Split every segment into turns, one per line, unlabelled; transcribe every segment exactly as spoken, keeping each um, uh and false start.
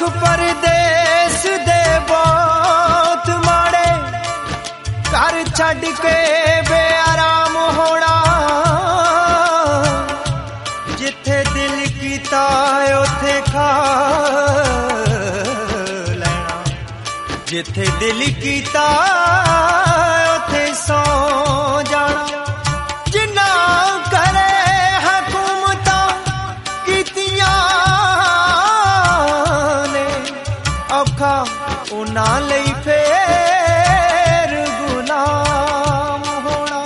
परदेस दे बहुत माड़े घर छड़ के बेआराम होना जिथे दिल कीता उथे खा लेना जिथे दिल कीता उथे सौ जाना जिन्ना करे हुकूमतां कीतियां ने औखा उन्हां लई फेर गुलाम होना।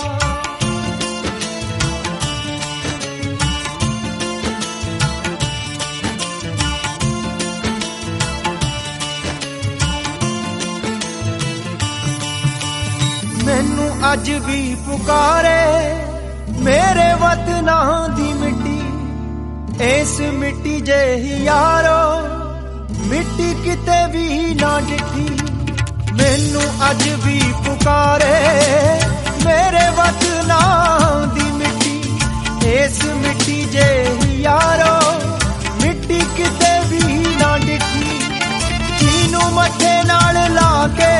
मैनू अज भी पुकारे मेरे वतनां दी मिट्टी इस मिट्टी जेही यारो मिट्टी किते भी ना डिठी। मैनू अज भी पुकारे मेरे वतनां दी मिट्टी इस मिट्टी जेही यारो मिट्टी किते भी ना डिठी। जीनू मथे नाल ला के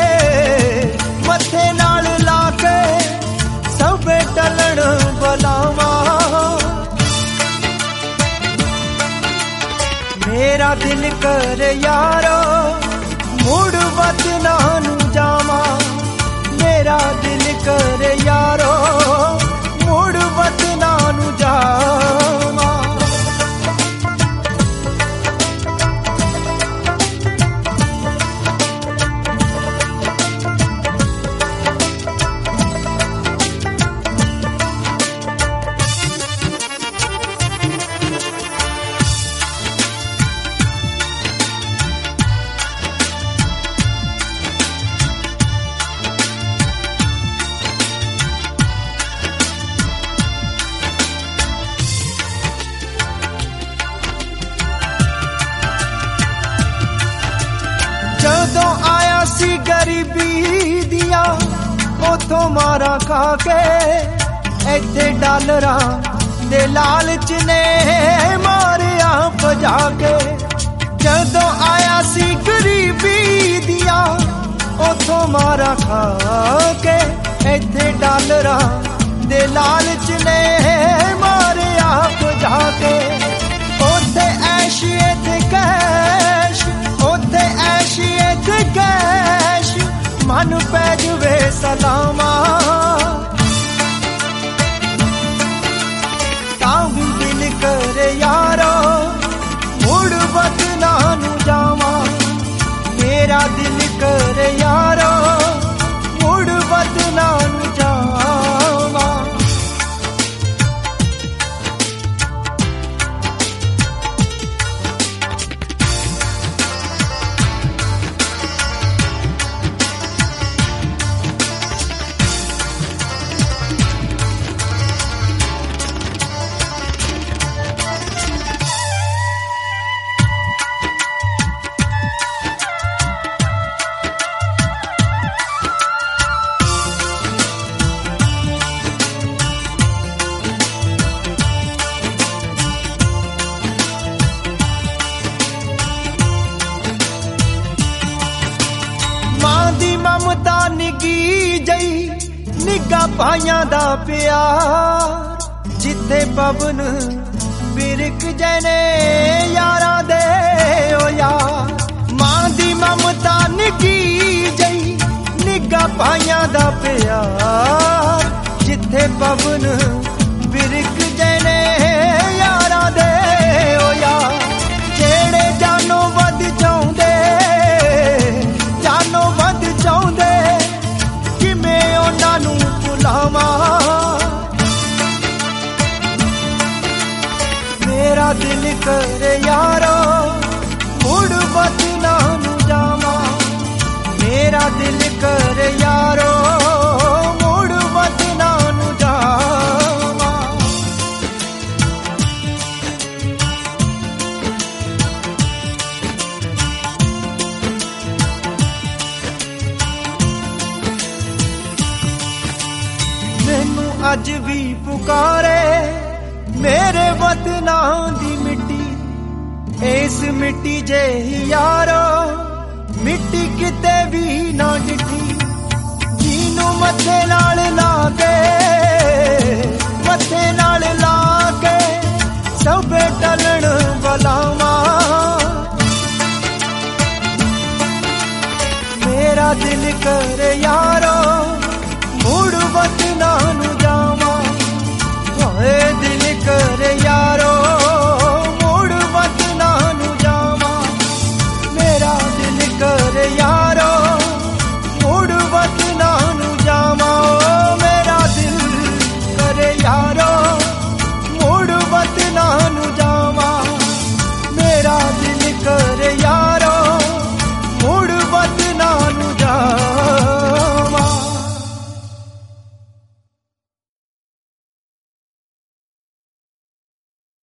मथे नाल ला के सब टलन बलावा मेरा दिल कर यारो मुड़ वतना नू जावा मेरा दिल कर यारो मुड़ वतना नू जावा। जदों आया सी गरीबी दिया उथों मारा खा के इत्थे डालरां दे लालच ने मारिया भजा के। जदों आया सी गरीबी दिया उथों मारा खा के इत्थे डालरां दे लालच ने मारिया भजा के। उथे ऐश इत्थे कैश उथे ऐश इत्थे कैश मन पै जवे सलामा तां भी दिल कर यारो मुड़ वतना नू जावा मेरा दिल कर यारो मुड़ वतना नू जावा। ममता निगी जई निगा पाइयां दा प्यार जिथे पवन बिरक जने यारा दे ओ यार। मां दी ममता निगी जई निगा पाइयां दा प्यार जिथे पवन बिरक जने यारा दे ओ यार। जेड़े जानो वध चाहुंदे जानो वध चाहुंदे किवें उन्हां नू भुलावां मेरा दिल कर यारो मुड़ वतना नू जावा मेरा दिल कर यारो मुड़ वतना नू जावा। मैनू अज भी पुकारे मेरे वतनां दी मिट्टी ਇਸ ਮਿੱਟੀ ਜਿਹੀ ਯਾਰੋ ਮਿੱਟੀ ਕਿਤੇ ਵੀ ਨਾ ਡਿੱਠੀ ਜਿਹਨੂੰ ਮੱਥੇ ਨਾਲ ਲਾ ਕੇ ਮੱਥੇ ਨਾਲ ਲਾ ਕੇ ਸਭੇ ਟਲਣ ਬਲਾਵਾਂ ਮੇਰਾ ਦਿਲ ਕਰ ਯਾਰ